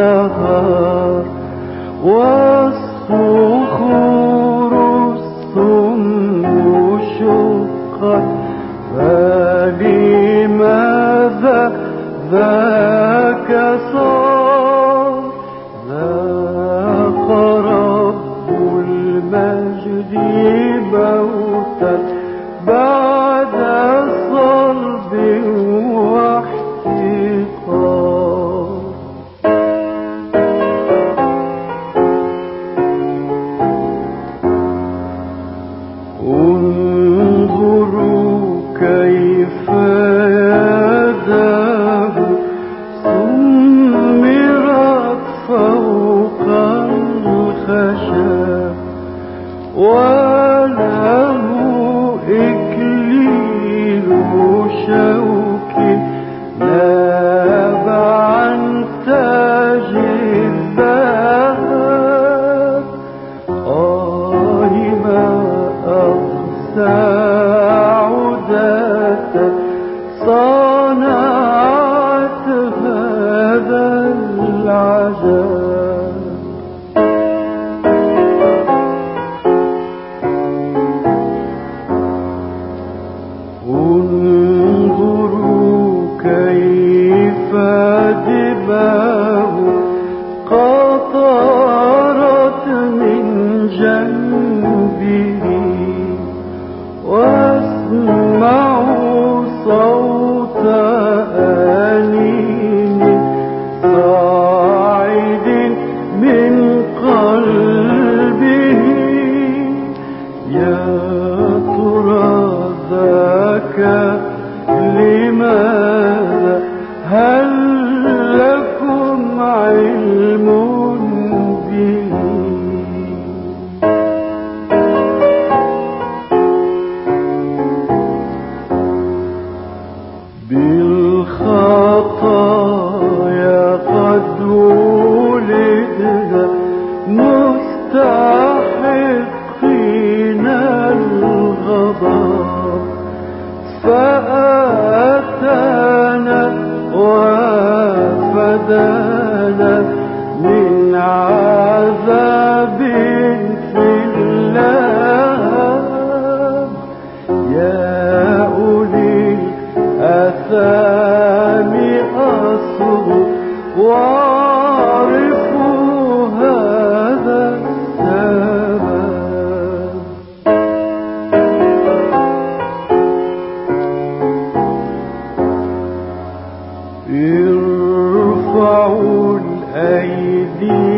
النهار والصخور الصم شقت، فلماذا ذاك صار؟ ذاق رب المجد موتا بعد صلب واحتقار. انظروا كيف يداه سمرت فوق الخشب، وله إكليل شوك ناب عن تاج الذهب. ما أقسى عدة صنعت هذا العجب. انظروا كيف دماه قطرت من جنبه، واسمعوا صوت أنين صاعد من قلبه. يا ترى ذاك لماذا؟ هل لكم علم به؟ بالخطايا قد ولدنا مستحقين الغضب، فأتانا وفدانا من عذاب في اللهب. يا أولي الآثام أصغوا واعرفوا هذا السبب. ارفعوا الأيدي